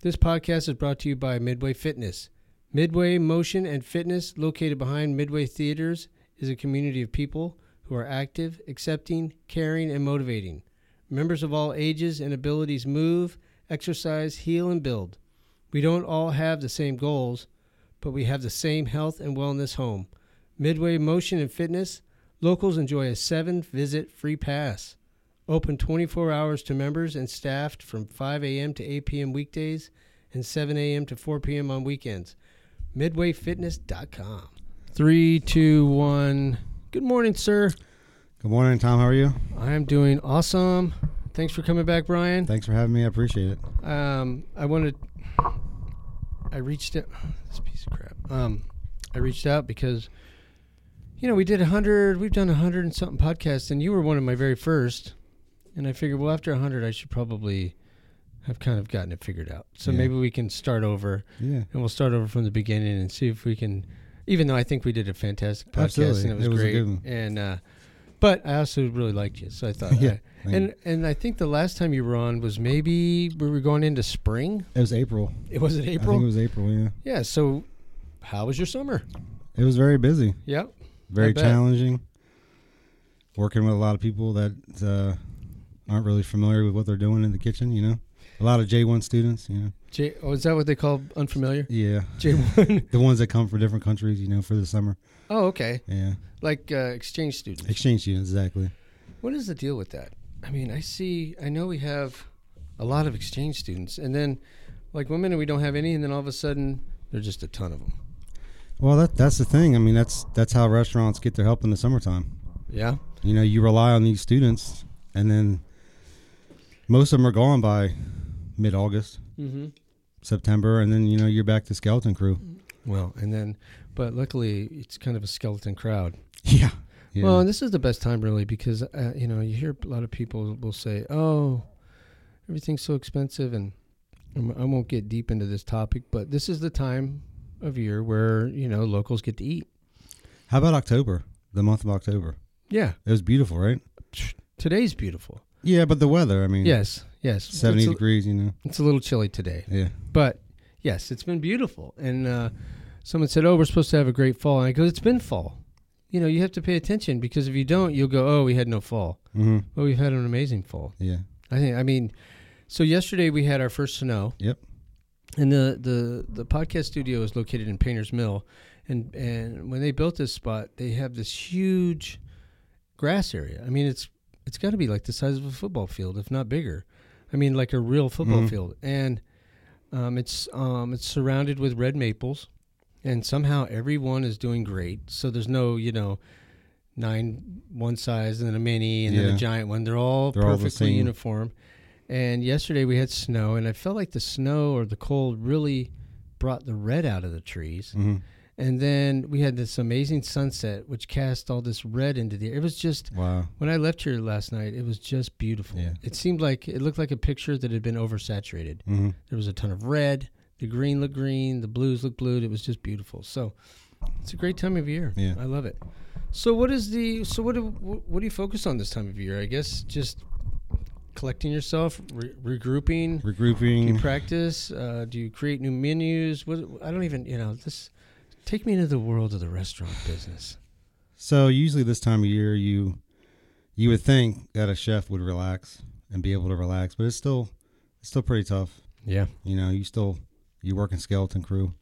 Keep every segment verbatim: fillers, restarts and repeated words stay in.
This podcast is brought to you by Midway Fitness. Midway Motion and Fitness, located behind Midway Theaters, is a community of people who are active, accepting, caring, and motivating. Members of all ages and abilities move, exercise, heal, and build. We don't all have the same goals, but we have the same health and wellness home. Midway Motion and Fitness, locals enjoy a seven-visit free pass. Open twenty-four hours to members and staffed from five a.m. to eight p.m. weekdays and seven a.m. to four p.m. on weekends. midway fitness dot com. Three, two, one. Good morning, sir. Good morning, Tom. How are you? I am doing awesome. Thanks for coming back, Brian. Thanks for having me. I appreciate it. Um, I wanted. I reached out. This piece of crap. Um, I reached out because, you know, we did a hundred. We've done a hundred and something podcasts, and you were one of my very first. And I figured, well, after a hundred, I should probably have kind of gotten it figured out. So yeah. maybe we can start over. Yeah. And we'll start over from the beginning and see if we can. Even though I think we did a fantastic podcast Absolutely. and it was, it was great, a good one. and uh, but I also really liked you, so I thought, yeah. I, and and I think the last time you were on was maybe we were going into spring. It was April. It was it April. I think it was April. Yeah. Yeah. So, how was your summer? It was very busy. Yep. Very challenging. Working with a lot of people that uh, aren't really familiar with what they're doing in the kitchen. You know, a lot of J one students. You know. J. Oh, is that what they call unfamiliar? Yeah. J one. The ones that come from different countries. You know, for the summer. Oh, okay. Yeah. Like uh, exchange students. Exchange students, exactly. What is the deal with that? I mean, I see, I know we have a lot of exchange students, and then, like, one minute we don't have any, and then all of a sudden, there's just a ton of them. Well, that that's the thing. I mean, that's that's how restaurants get their help in the summertime. Yeah. You know, you rely on these students, and then most of them are gone by mid-August, mm-hmm. September, and then, you know, you're back to skeleton crew. Well, and then, but luckily, it's kind of a skeleton crowd. Yeah. Yeah. Well, and this is the best time, really, because, uh, you know, you hear a lot of people will say, oh, everything's so expensive, and I won't get deep into this topic, but this is the time of year where, you know, locals get to eat. How about October, the month of October? Yeah. It was beautiful, right? Today's beautiful. Yeah, but the weather, I mean. Yes, yes. seventy a, degrees, you know. It's a little chilly today. Yeah. But, yes, it's been beautiful. And uh, someone said, oh, we're supposed to have a great fall. And I go, it's been fall. You know, you have to pay attention, because if you don't, you'll go, oh, we had no fall. Mm-hmm. Well, we've had an amazing fall. Yeah. I think, I mean, so yesterday we had our first snow. Yep. And the, the, the podcast studio is located in Painters Mill. And, and when they built this spot, they have this huge grass area. I mean, it's it's got to be like the size of a football field, if not bigger. I mean, like a real football mm-hmm. field. And um, it's um, it's surrounded with red maples. And somehow everyone is doing great. So there's no, you know, nine one size and then a mini and yeah. then a giant one. They're all They're all perfectly uniform. And yesterday we had snow, and I felt like the snow or the cold really brought the red out of the trees. Mm-hmm. And then we had this amazing sunset, which cast all this red into the air. It was just, wow. When I left here last night, it was just beautiful. Yeah. It seemed like, it looked like a picture that had been oversaturated. Mm-hmm. There was a ton of red. The green looked green. The blues looked blue. It was just beautiful. So it's a great time of year. Yeah. I love it. So what is the, so what do, what do you focus on this time of year? I guess just collecting yourself, re- regrouping. Regrouping. Do you practice? Uh, do you create new menus? What, I don't even, you know, this... Take me into the world of the restaurant business. So usually this time of year, you you would think that a chef would relax and be able to relax, but it's still it's still pretty tough. Yeah. You know, you still you work in skeleton crew.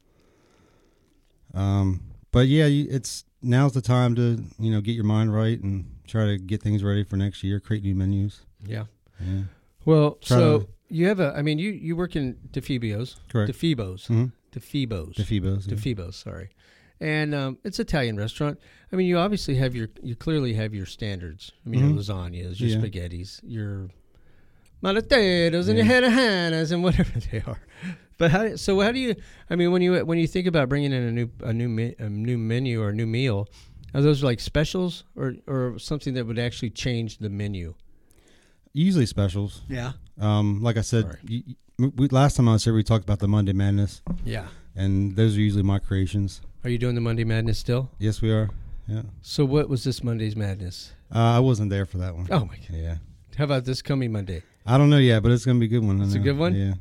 Um, but yeah, you, it's now's the time to you know get your mind right and try to get things ready for next year. Create new menus. Yeah. Yeah. Well, Try so to, you have a. I mean, you you work in DeFibos. Correct. DeFibos. Mm-hmm. DeFibos. DeFibos. Yeah. DeFibos. Sorry. And um, it's an Italian restaurant. I mean, you obviously have your, you clearly have your standards. I mean, mm-hmm. your lasagnas, your yeah. spaghettis, your malateros, and yeah. your hanahanas, and whatever they are. But how? So how do you? I mean, when you when you think about bringing in a new a new me, a new menu or a new meal, are those like specials or or something that would actually change the menu? Usually specials. Yeah. Um, like I said, you, we, last time I was here, we talked about the Monday Madness. Yeah. And those are usually my creations. Are you doing the Monday Madness still? Yes, we are. Yeah. So what was this Monday's Madness? Uh, I wasn't there for that one. Oh, my God. Yeah. How about this coming Monday? I don't know yet, but it's going to be a good one. It's a good one? Yeah.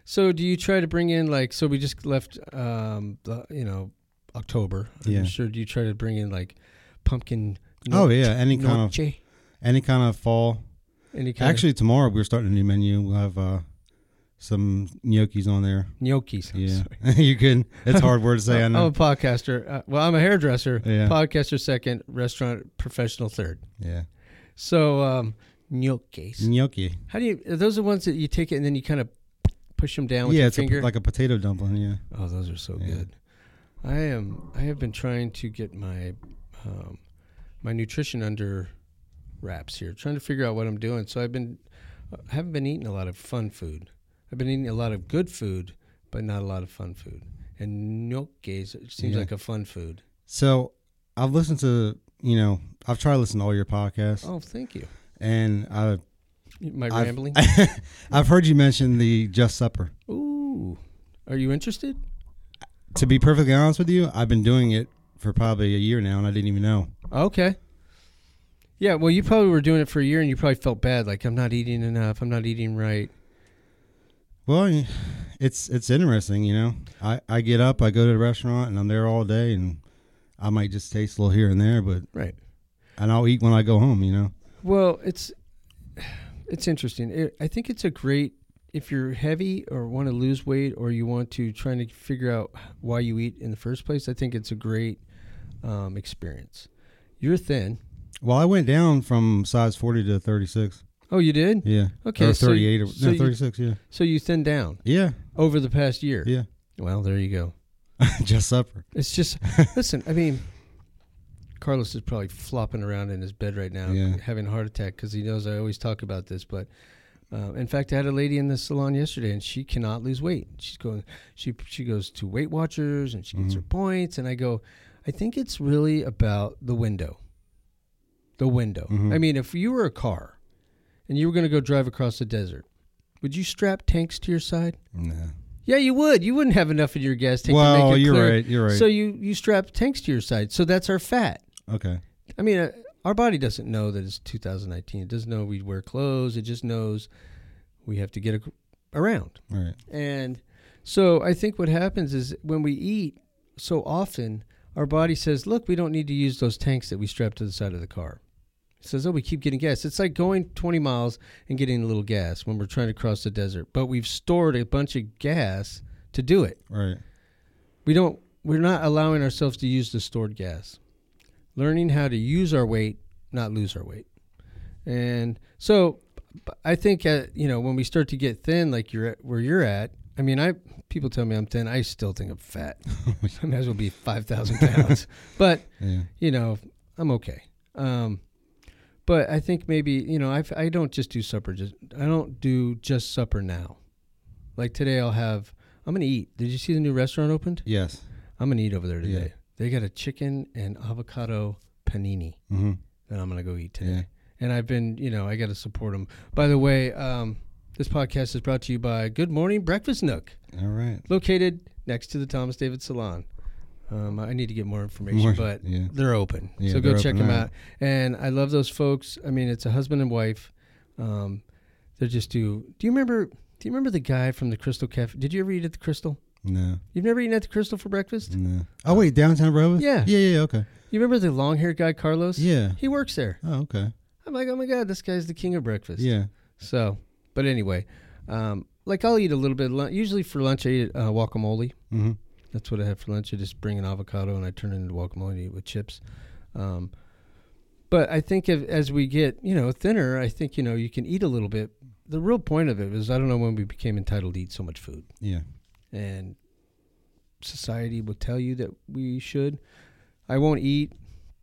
So do you try to bring in like? So we just left, um, the, you know, October. I'm Yeah. sure. Do you try to bring in like pumpkin? Oh yeah, any kind noche? of any kind of fall. Any kind Actually, tomorrow we're starting a new menu. We'll have uh, some gnocchis on there. of gnocchis. Yeah, you can. It's a hard word to say. I I'm know. a podcaster. Uh, well, I'm a hairdresser. Yeah. Podcaster second, restaurant professional third. Yeah, So um, gnocchis. gnocchi. How do you? Are those the ones that you take it and then you kind of push them down with Yeah, your it's a, finger? like a potato dumpling. Yeah. Oh, those are so Yeah. good. I am. I have been trying to get my um, my nutrition under wraps here, trying to figure out what I'm doing. So I've been I haven't been eating a lot of fun food. I've been eating a lot of good food, but not a lot of fun food. And gnocchis it seems Yeah. like a fun food. So I've listened to you know I've tried to listen to all your podcasts, Oh, thank you. and I My I've, rambling. I've heard you mention the Just Supper. Ooh, are you interested? To be perfectly honest with you, I've been doing it for probably a year now, and I didn't even know. Okay. Yeah, well, you probably were doing it for a year, and you probably felt bad, like I'm not eating enough, I'm not eating right. Well, it's it's interesting, you know. I, I get up, I go to the restaurant, and I'm there all day, and I might just taste a little here and there, but Right. and I'll eat when I go home, you know. Well, it's it's interesting. It, I think it's a great if you're heavy or want to lose weight or you want to try to figure out why you eat in the first place. I think it's a great um, experience. You're thin. Well, I went down from size forty to thirty-six. Oh, you did? Yeah. Okay, Or so thirty-eight you- or so no, you- thirty-six, yeah. So you thinned down Yeah. over the past year. Yeah. Well, there you go. Just supper. It's just listen. I mean, Carlos is probably flopping around in his bed right now, Yeah. having a heart attack because he knows I always talk about this. But uh, in fact, I had a lady in the salon yesterday, and she cannot lose weight. She's going. She she goes to Weight Watchers, and she gets Mhm. her points. And I go, I think it's really about the window. The window. Mhm. I mean, if you were a car, and you were going to go drive across the desert, would you strap tanks to your side? No. Yeah, you would. You wouldn't have enough in your gas tank to Well, make it you're clear. right. You're right. So you, you strap tanks to your side. So that's our fat. okay. I mean, uh, our body doesn't know that it's two thousand nineteen. It doesn't know we wear clothes. It just knows we have to get a, around. All right. And so I think what happens is when we eat so often, our body says, look, we don't need to use those tanks that we strap to the side of the car. It says, oh, we keep getting gas. It's like going twenty miles and getting a little gas when we're trying to cross the desert. But we've stored a bunch of gas to do it. Right. We don't, we're not allowing ourselves to use the stored gas. Learning how to use our weight, not lose our weight. And so I think, uh, you know, when we start to get thin, like you're at, where you're at, I mean, I people tell me I'm thin. I still think I'm fat. I might as well be five thousand pounds. But, Yeah. you know, I'm okay. Um, but I think maybe, you know, I I don't just do supper. Just I don't do just supper now. Like today I'll have, I'm going to eat. Did you see the new restaurant opened? Yes. I'm going to eat over there today. Yeah. They got a chicken and avocado panini Mm-hmm. that I'm going to go eat today. Yeah. And I've been, you know, I got to support them. By the way, um, this podcast is brought to you by Good Morning Breakfast Nook, All right. located next to the Thomas David Salon. Um, I need to get more information, More- but yeah. they're open. Yeah, so go they're check open them now. out. And I love those folks. I mean, it's a husband and wife. Um, they just do. Do you remember? Do you remember the guy from the Crystal Cafe? Did you ever eat at the Crystal? No. You've never eaten at the Crystal for breakfast? No. Oh wait, downtown Rehoboth? Yeah. Yeah. Yeah. Okay. You remember the long-haired guy, Carlos? Yeah. He works there. Oh, okay. I'm like, oh my God, this guy's the king of breakfast. Yeah. So, but anyway, um, like I'll eat a little bit. Of lunch. Usually for lunch, I eat uh, guacamole. Mm-hmm. That's what I have for lunch. I just bring an avocado and I turn it into guacamole and eat with chips. Um, but I think if, as we get, you know, thinner, I think, you know, you can eat a little bit. The real point of it is I don't know when we became entitled to eat so much food. Yeah. And society will tell you that we should. I won't eat.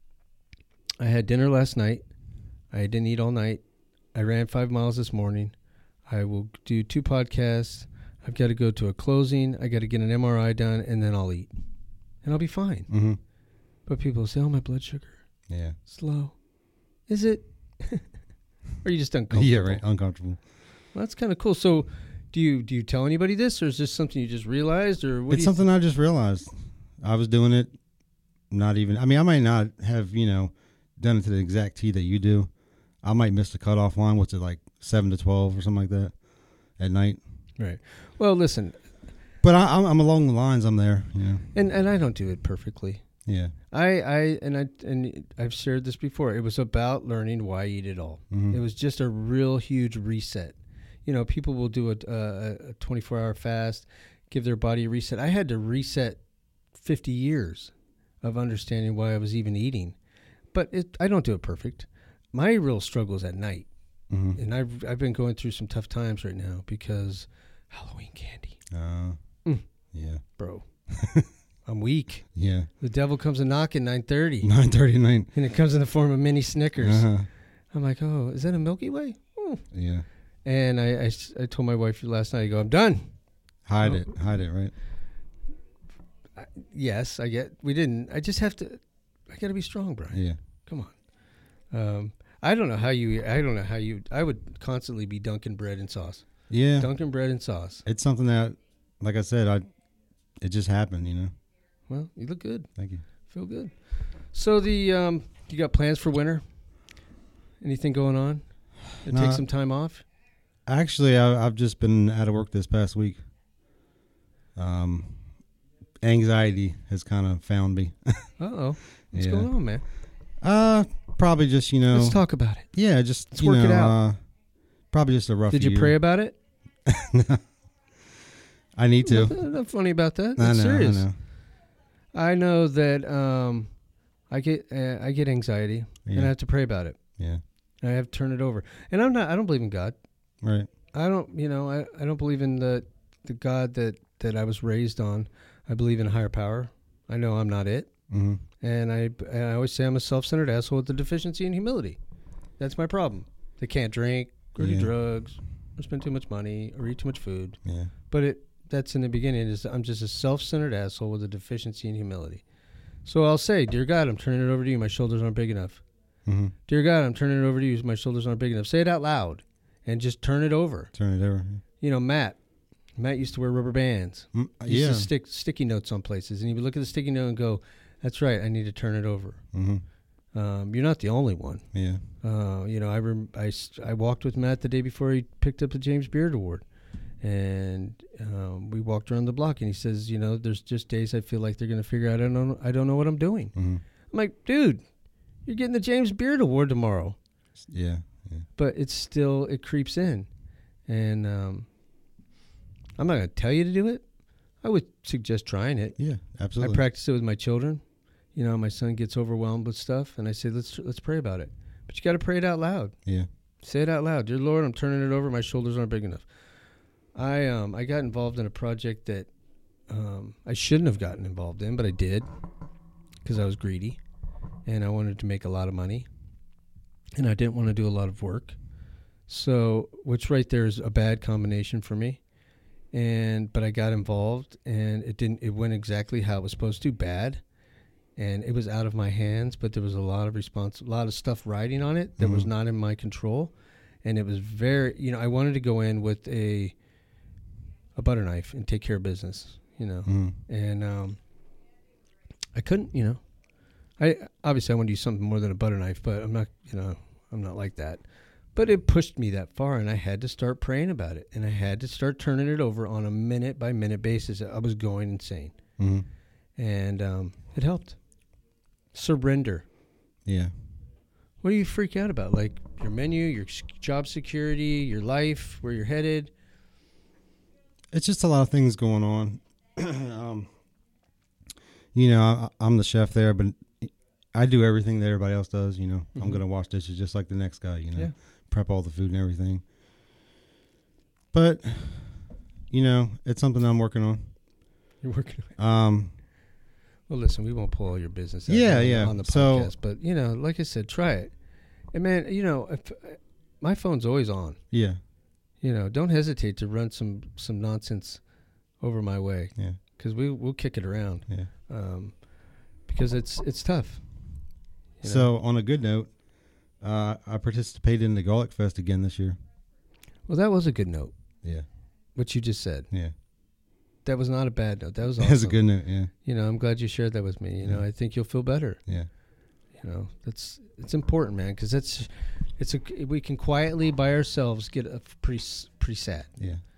I had dinner last night. I didn't eat all night. I ran five miles this morning. I will do two podcasts. I've got to go to a closing. I got to get an M R I done, and then I'll eat. And I'll be fine. Mm-hmm. But people say, oh, my blood sugar Yeah. is low. Is it? Or are you just uncomfortable? Yeah. Right. Uncomfortable. Well, that's kind of cool. So do you do you tell anybody this, or is this something you just realized? Or what It's do you something I just realized. I was doing it. Not even. I mean, I might not have you know done it to the exact T that you do. I might miss the cutoff line. What's it like seven to twelve or something like that at night? Right. Well, listen, But I, I'm, I'm along the lines. I'm there. You know. and, and I don't do it perfectly. Yeah. I, I and I and I've shared this before. It was about learning why I eat it all. Mm-hmm. It was just a real huge reset. You know, people will do a, a, a twenty-four hour fast, give their body a reset. I had to reset fifty years of understanding why I was even eating. But it, I don't do it perfect. My real struggle is at night. Mm-hmm. And I've I've been going through some tough times right now because Halloween candy. Uh, Mm. Yeah. Bro, I'm weak. Yeah. The devil comes a knock at nine thirty. nine thirty-nine. And it comes in the form of mini Snickers. Uh-huh. I'm like, oh, is that a Milky Way? Mm. Yeah. And I, I s- I told my wife last night, I go, I'm done. Hide Oh. it. Hide it, right? I, yes, I get, we didn't. I just have to, I got to be strong, Brian. Yeah. Come on. Um, I don't know how you, I don't know how you, I would constantly be dunking bread and sauce. Yeah. Dunking bread and sauce. It's something that, like I said, I, it just happened, you know. Well, you look good. Thank you. Feel good. So the, um, you got plans for winter? Anything going on? Take Nah. some time off? Actually, I, I've just been out of work this past week. Um, anxiety has kind of found me. Uh-oh. What's Yeah. going on, man? Uh, probably just, you know. Let's talk about it. Yeah, just, Let's you work know, it out. Uh, probably just a rough Did you year. pray about it? I need to. Nothing, nothing funny about that. I That's know, serious. I know. I know that um, I get uh, I get anxiety, and I Yeah. have to pray about it. Yeah. And I have to turn it over. And I'm not. I don't believe in God. Right. I don't. You know. I, I don't believe in the the God that, that I was raised on. I believe in a higher power. I know I'm not it. Mm-hmm. And I and I always say I'm a self-centered asshole with a deficiency in humility. That's my problem. They can't drink or do Yeah. drugs or spend too much money or eat too much food. Yeah. But it that's in the beginning is I'm just a self-centered asshole with a deficiency in humility. So I'll say, dear God, I'm turning it over to you. My shoulders aren't big enough. Mm-hmm. Dear God, I'm turning it over to you. My shoulders aren't big enough. Say it out loud and just turn it over. Turn it over. You know, Matt. Matt used to wear rubber bands. Mm, He used yeah. to stick sticky notes on places. And he would look at the sticky note and go, that's right, I need to turn it over. Mm-hmm. Um, you're not the only one. Yeah. Uh, you know, I, rem- I, st- I walked with Matt the day before he picked up the James Beard Award. And um, we walked around the block, and he says, you know, there's just days I feel like they're going to figure out I don't know, I don't know what I'm doing. Mm-hmm. I'm like, dude, you're getting the James Beard Award tomorrow. Yeah. Yeah. But it's still, it creeps in. And um, I'm not going to tell you to do it. I would suggest trying it. Yeah. Absolutely. I practice it with my children. You know, my son gets overwhelmed with stuff, and I say, let's let's pray about it. But you got to pray it out loud. Yeah. Say it out loud. Dear Lord, I'm turning it over. My shoulders aren't big enough. I um I got involved in a project that um, I shouldn't have gotten involved in, but I did because I was greedy, and I wanted to make a lot of money, and I didn't want to do a lot of work. So, which right there is a bad combination for me. And but I got involved, and it didn't. It went exactly how it was supposed to. Bad. And it was out of my hands, but there was a lot of response, a lot of stuff riding on it that Mm-hmm. was not in my control. And it was very, you know, I wanted to go in with a a butter knife and take care of business, you know. Mm-hmm. And um, I couldn't, you know. I obviously I want to use something more than a butter knife, but I'm not, you know, I'm not like that. But it pushed me that far, and I had to start praying about it, and I had to start turning it over on a minute by minute basis. I was going insane, Mm-hmm. and um, it helped. Surrender. Yeah. What do you freak out about? Like your menu, your s- job security, your life, where you're headed? It's just a lot of things going on. um, you know, I, I'm the chef there, but I do everything that everybody else does. You know, I'm Mhm. gonna wash dishes just like the next guy. You know, Yeah. prep all the food and everything. But you know, it's something I'm working on. You're working. Um, Well, listen, we won't pull all your business out Yeah, on, yeah. on the So- podcast, but you know, like I said, try it. And man, you know, if, my phone's always on. yeah, You know, don't hesitate to run some some nonsense over my way, yeah, because we we'll kick it around. yeah. Um, because it's it's tough. you know? So on a good note, uh, I participated in the Garlic Fest again this year. well, that was a good note. Yeah, What you just said. yeah. That was not a bad note. That was awesome. That's a good note. Yeah, You know, I'm glad you shared that with me. You know, Yeah. I think you'll feel better. yeah, You know, that's it's important, man, because that's it's a we can quietly by ourselves get a pretty s- pretty sad. yeah.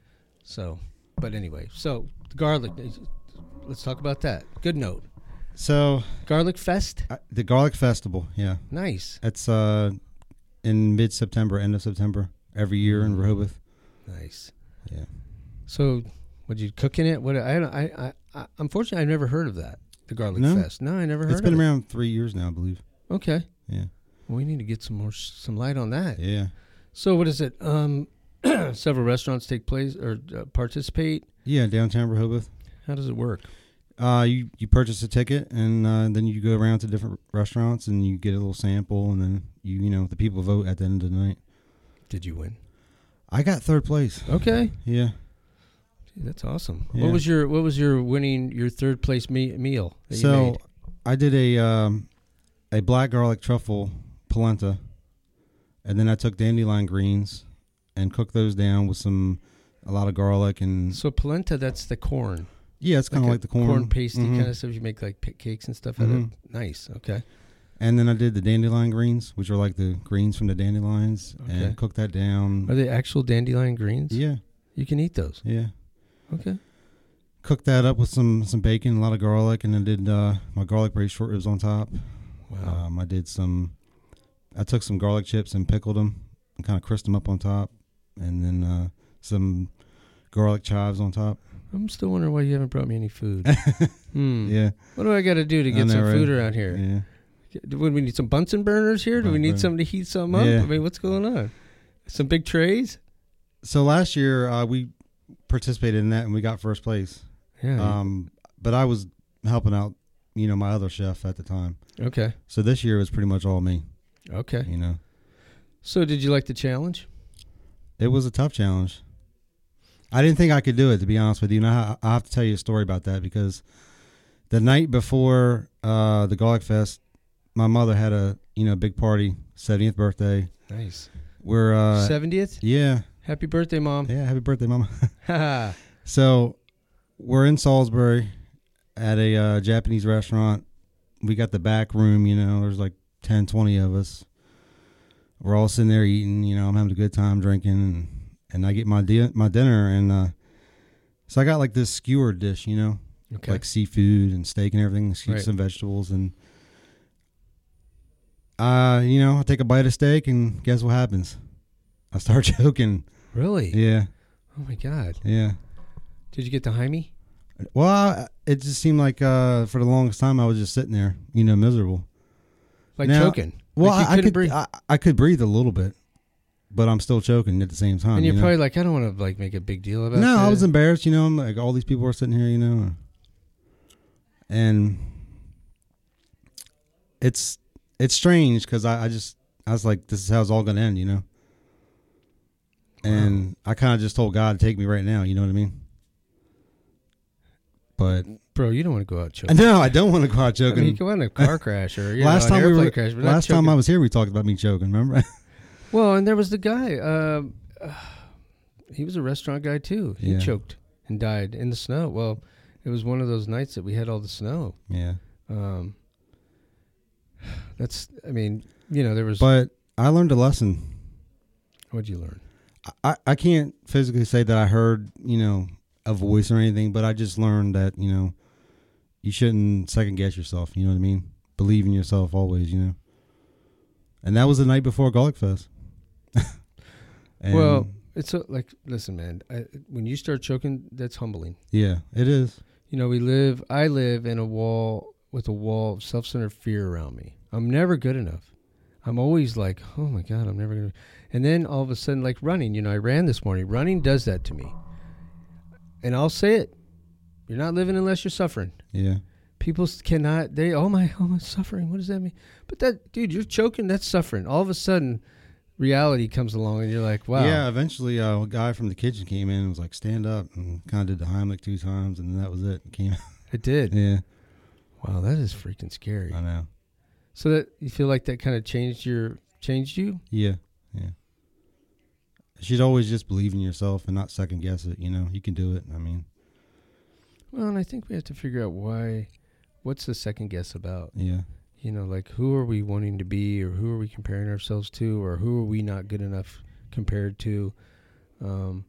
So, but anyway, so the garlic. Let's talk about that. Good note. So Garlic Fest. uh, the Garlic Festival, yeah, Nice. it's uh in mid September, end of September every year in Rehoboth. Nice. Yeah. So, would you cook in it? What I don't. I, I, I unfortunately I've never heard of that. The Garlic No? Fest. No, I never heard. It's of been it. around three years now, I believe. Okay. Yeah. Well, we need to get some more some light on that. Yeah. So, what is it? Um, several restaurants take place or uh, participate. Yeah, downtown Rehoboth. How does it work? Uh, you, you purchase a ticket, and uh, then you go around to different restaurants, and you get a little sample, and then you you know the people vote at the end of the night. Did you win? I got third place. Okay. Yeah. Gee, that's awesome. Yeah. What was your What was your winning your third place me- meal that you So made? I did a um, a black garlic truffle polenta, and then I took dandelion greens and cooked those down with some a lot of garlic and So polenta, that's the corn. yeah, it's kind of a like the corn corn pasty Mhm. kind of stuff. You make like p- cakes and stuff out Mhm. of. Nice. Okay. And then I did the dandelion greens, which are like the greens from the dandelions, Okay. and cooked that down. Are they actual dandelion greens? Yeah, You can eat those. yeah. Okay. Cooked that up with some some bacon, a lot of garlic, and I did uh, my garlic braised short ribs on top. Wow. Um, I did some. I took some garlic chips and pickled them, and kind of crisped them up on top, and then uh, some garlic chives on top. I'm still wondering why you haven't brought me any food. hmm. Yeah, What do I got to do to I get know, some right? food around here? yeah. Do we need some Bunsen burners here? Do we Bunsen need burner. something to heat something up? Yeah. I mean, what's going on? Some big trays? So last year uh, we participated in that and we got first place. Yeah. Um, but I was helping out, you know, my other chef at the time. Okay. So this year it was pretty much all me. Okay. You know, So did you like the challenge? it was a tough challenge. I didn't think I could do it, to be honest with you. And I, I have to tell you a story about that because the night before uh, the Garlic Fest, my mother had a you know big party, seventieth birthday. Nice. We're uh, seventieth? yeah, Happy birthday, Mom. yeah. Happy birthday, Mama. Ha. So we're in Salisbury at a uh, Japanese restaurant. We got the back room, you know, there's like ten, twenty of us. We're all sitting there eating, you know, I'm having a good time drinking. And, and I get my di- my dinner. And uh, so I got like this skewered dish, you know, Okay. like seafood and steak and everything, Right. some vegetables. And, uh, you know, I take a bite of steak and guess what happens? I start choking. Really? Yeah, Oh, my God. yeah. Did you get the Jaime? Well, I, it just seemed like uh, for the longest time I was just sitting there, you know, miserable. Like Now- choking? Well, Like you I, I couldn't could breathe? I, I could breathe a little bit, but I'm still choking at the same time. And you're you know? probably like, I don't want to like make a big deal about it. no, I was embarrassed. You know, I'm like all these people are sitting here, you know, and it's it's strange because I, I just I was like, this is how it's all gonna end, you know. And I kind of just told God to take me right now. You know what I mean? But Bro, you don't want to go out choking. no, I don't want to go out I choking. mean, you go on a car crash or you last know, an time we airplane were crash, but not last time choking. I was here, we talked about me choking. Remember? Well, and there was the guy. Uh, uh, he was a restaurant guy too. He Yeah. choked and died in the snow. Well, it was one of those nights that we had all the snow. yeah. Um, that's. I mean, you know, there was. But I learned a lesson. What'd you learn? I, I can't physically say that I heard, you know, a voice or anything, but I just learned that, you know, you shouldn't second guess yourself. You know what I mean? Believe in yourself always, you know. And that was the night before Garlic Fest. And Well, it's a, like, listen, man. I, when you start choking, that's humbling. yeah, it is. You know, we live. I live in a wall with a wall of self-centered fear around me. I'm never good enough. I'm always like, oh my God, I'm never gonna. And then all of a sudden, like running. You know, I ran this morning. Running does that to me. And I'll say it. You're not living unless you're suffering. Yeah. People s- cannot. They oh my oh my suffering. What does that mean? But that dude, you're choking. That's suffering. All of a sudden, reality comes along, and you're like, wow. Yeah, eventually uh, a guy from the kitchen came in and was like, stand up, and kind of did the Heimlich two times, and that was it. Came. It did. Yeah, Wow, that is freaking scary. I know. So that you feel like that kind of changed your changed you. Yeah, yeah. You should always just believe in yourself and not second guess it. You know, you can do it. I mean, Well, and I think we have to figure out why. What's the second guess about? yeah, You know, like who are we wanting to be, or who are we comparing ourselves to, or who are we not good enough compared to? Um,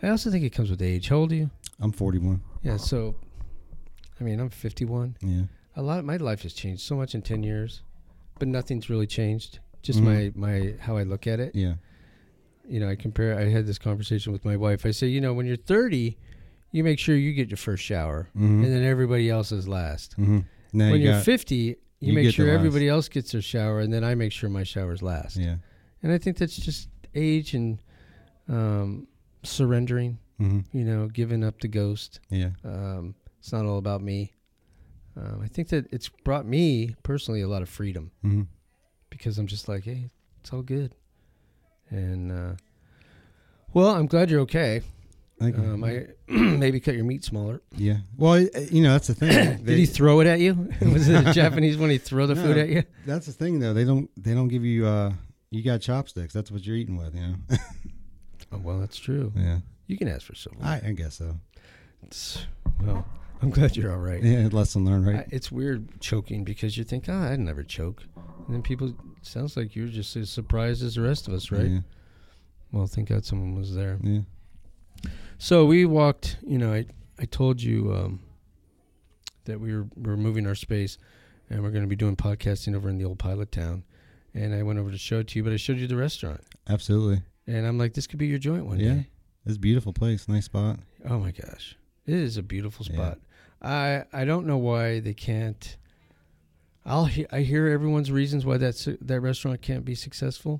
I also think it comes with age. How old are you? I'm forty-one. Yeah, so, I mean, I'm fifty-one. Yeah. A lot of my life has changed so much in ten years, but nothing's really changed. Just Mhm. my, my how I look at it. Yeah. You know, I compare. I had this conversation with my wife. I say, you know, when you're thirty, you make sure you get your first shower, Mhm. and then everybody else is last. Mm-hmm. Now when you you're got, fifty, you, you make get sure the last. everybody else gets their shower, and then I make sure my shower's last. Yeah. And I think that's just age and um, surrendering. Mm-hmm. You know, giving up the ghost. Yeah. Um, it's not all about me. Um, I think that it's brought me personally a lot of freedom Mm-hmm. because I'm just like, hey, it's all good. And uh, well, I'm glad you're okay. Thank you. Um, I maybe cut your meat smaller. Yeah. Well, you know, that's the thing. Did he throw it at you? Was it a Japanese when he throw the No. food at you? That's the thing, though. They don't. They don't give you. Uh, you got chopsticks. That's what you're eating with. You know. Oh, well, that's true. Yeah. You can ask for silver. I, I guess so. It's, well, I'm glad you're all right. Yeah. Lesson learned, right? I, it's weird choking because you think, oh, I'd never choke. And then people, sounds like you're just as surprised as the rest of us, right? Yeah. Well, thank God someone was there. Yeah. So we walked, you know, I, I told you um, that we were, we were moving our space and we're going to be doing podcasting over in the old pilot town. And I went over to show it to you, but I showed you the restaurant. Absolutely. And I'm like, this could be your joint one Yeah. day. It's a beautiful place. Nice spot. Oh, my gosh. It is a beautiful Yeah. spot. I I don't know why they can't. I'll he, I hear everyone's reasons why that su- that restaurant can't be successful.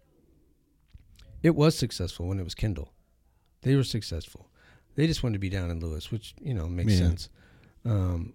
It was successful when it was Kendall. They were successful. They just wanted to be down in Lewis, which, you know, makes Yeah. sense. Um,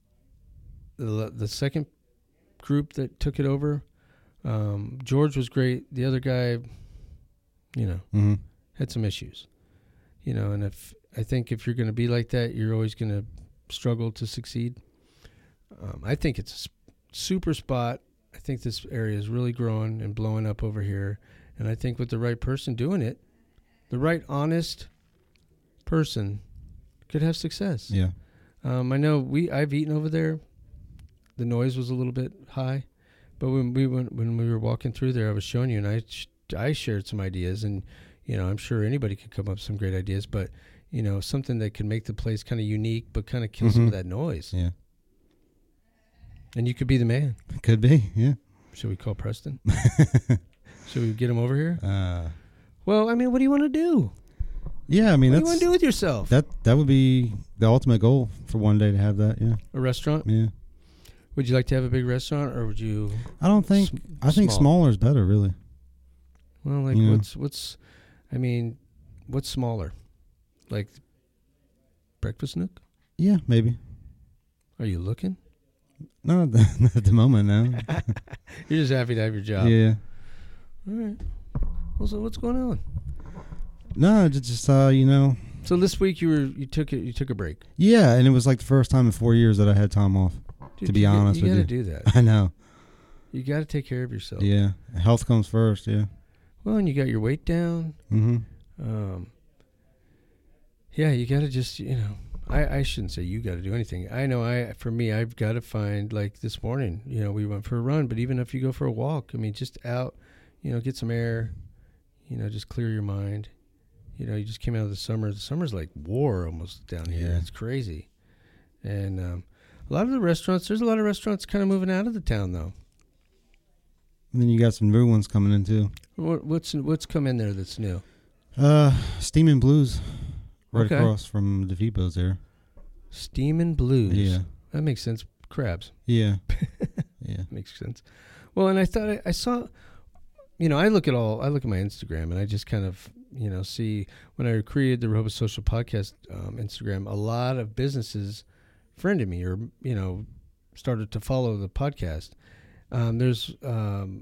the the second group that took it over, um, George was great. The other guy, you know, Mm-hmm. had some issues. You know, and if I think if you're going to be like that, you're always going to struggle to succeed. Um, I think it's a sp- super spot. I think this area is really growing and blowing up over here. And I think with the right person doing it, the right honest person could have success. Yeah. Um, I know we I've eaten over there. The noise was a little bit high, but when we went when we were walking through there, I was showing you, and I sh- I shared some ideas, and you know I'm sure anybody could come up with some great ideas, but you know something that could make the place kind of unique, but kind of kill some of Mhm. that noise. Yeah. And you could be the man. Could be. Yeah. Should we call Preston? Should we get him over here? Uh, Well, I mean, what do you want to do? yeah. I mean, What do you that's want to do with yourself? that. That would be the ultimate goal for one day to have that. Yeah. A restaurant? Yeah. Would you like to have a big restaurant, or would you? I don't think. Sm- I think small. smaller is better. Really. Well, like You know. what's what's, I mean, what's smaller? Like Breakfast Nook? Yeah. Maybe. Are you looking? No, at the, not at the moment. No. You're just happy to have your job. Yeah. All right. Well, so what's going on? No, just, just uh, you know. So this week you were you took it you took a break. Yeah, and it was like the first time in four years that I had time off. Dude, To be you got- honest you with gotta do that. I know. You got to take care of yourself. Yeah. Health comes first. Yeah. Well, and you got your weight down. Mm-hmm. Um, yeah, you got to just, you know, I, I shouldn't say you got to do anything. I know I, for me, I've got to find, like this morning, you know, we went for a run, but even if you go for a walk, I mean, just out, you know, get some air, you know, just clear your mind. You know, you just came out of the summer. The summer's like war almost down here. Yeah. It's crazy. And um, a lot of the restaurants, there's a lot of restaurants kind of moving out of the town, though. And then you got some new ones coming in too. What, what's what's come in there that's new? Uh, Steam and Blues, right Okay. across from the Depots there. Steam and Blues. Yeah. That makes sense. Crabs. Yeah. Yeah. Makes sense. Well, and I thought I, I saw, you know, I look at all, I look at my Instagram and I just kind of, you know, see when I created the Rehoboth Social Podcast um, Instagram, a lot of businesses friended me or, you know, started to follow the podcast. Um, there's, um,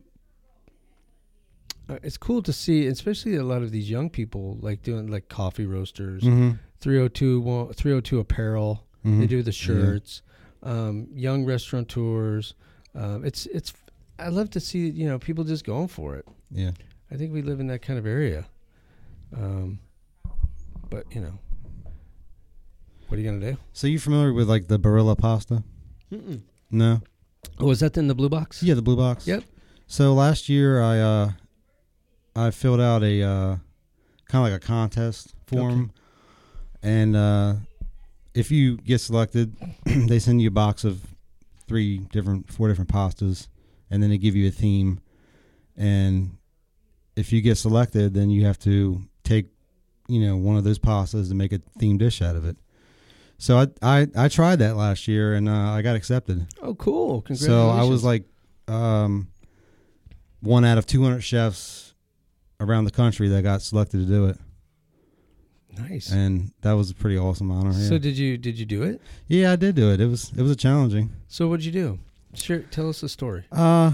uh, it's cool to see, especially a lot of these young people like doing like coffee roasters, Mm-hmm. three oh two, wa- three oh two apparel. Mm-hmm. They do the shirts, um, young restaurateurs. Um, it's it's. I love to see you know people just going for it. Yeah. I think we live in that kind of area. Um, but you know, what are you gonna do? So you familiar with like the Barilla pasta? Mm-mm. No. Oh, is that in the blue box? Yeah, the blue box. Yep. So last year I uh I filled out a uh kind of like a contest form, okay. and uh, if you get selected, they send you a box of three different, four different pastas, and then they give you a theme. And if you get selected, then you have to take, you know, one of those pastas and make a themed dish out of it. So I I, I tried that last year, and uh, I got accepted. Oh, cool! Congratulations. So I was like um, one out of two hundred chefs around the country that got selected to do it. Nice. And that was a pretty awesome honor. So yeah. did you did you do it? Yeah, I did do it. It was it was a challenging. So what'd you do? Sure, tell us the story. Uh,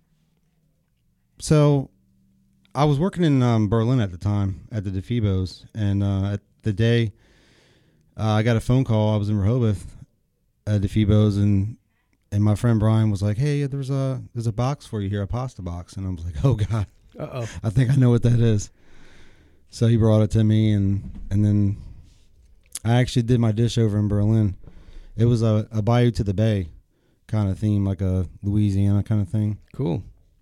so I was working in um, Berlin at the time at the DeFibos, and uh, at the day uh, I got a phone call. I was in Rehoboth at DeFibos, and and my friend Brian was like, "Hey, there's a there's a box for you here, a pasta box," and I was like, "Oh God, uh oh, I think I know what that is." So he brought it to me, and and then I actually did my dish over in Berlin. It was a, a Bayou to the Bay kind of theme, like a Louisiana kind of thing. Cool.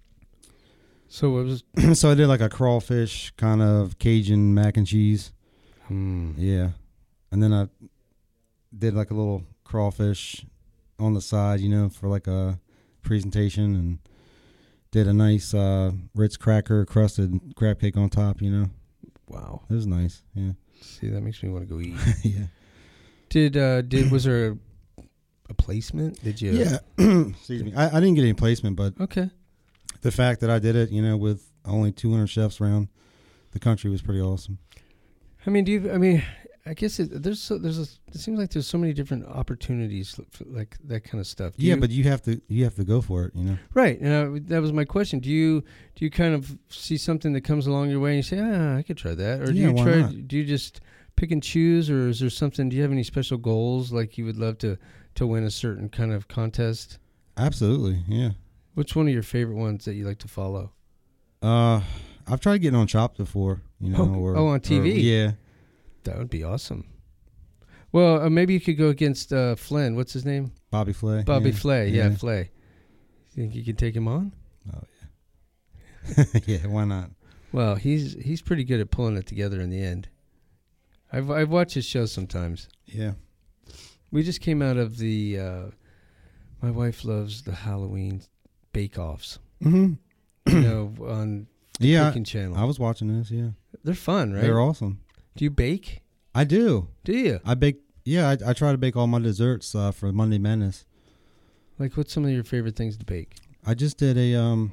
So it was. So I did like a crawfish kind of Cajun mac and cheese. Hmm. Yeah, and then I did like a little crawfish on the side, you know, for like a presentation, and did a nice uh, Ritz cracker crusted crab cake on top, you know. Wow, it was nice. Yeah. See, that makes me want to go eat. Yeah. Did uh did was there a, a placement? Did you? Yeah. Excuse me. I, I didn't get any placement, but okay. The fact that I did it, you know, with only two hundred chefs around the country was pretty awesome. I mean, do you? I mean, I guess it, there's so, there's a, it seems like there's so many different opportunities for like that kind of stuff. Do yeah, you, but you have to you have to go for it, you know. Right, and uh, that was my question. Do you do you kind of see something that comes along your way and you say, ah, I could try that, or do yeah, you why try? not? Do you just pick and choose, or is there something? Do you have any special goals, like you would love to to win a certain kind of contest? Absolutely, yeah. What's one of your favorite ones that you like to follow? Uh, I've tried getting on Chopped before, you know. Oh, or, oh on T V? Or, yeah. That would be awesome. Well, uh, maybe you could go against uh, Flynn. What's his name? Bobby Flay. Bobby yeah. Flay. Yeah, yeah, Flay. You think you can take him on? Oh, yeah. Yeah, why not? Well, he's he's pretty good at pulling it together in the end. I've I've watched his show sometimes. Yeah. We just came out of the, uh, my wife loves the Halloween bake-offs. Mm-hmm. You know, on the yeah, Cooking Channel. I was watching this, yeah. They're fun, right? They're awesome. Do you bake? I do. Do you? I bake, yeah, I, I try to bake all my desserts uh, for Monday Madness. Like, what's some of your favorite things to bake? I just did a um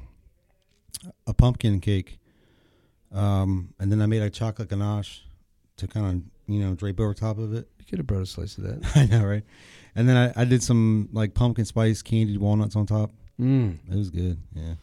a pumpkin cake, um, and then I made a chocolate ganache to kind of, you know, drape over top of it. You could have brought a slice of that. I know, right? And then I, I did some like pumpkin spice candied walnuts on top. Mm. It was good. Yeah.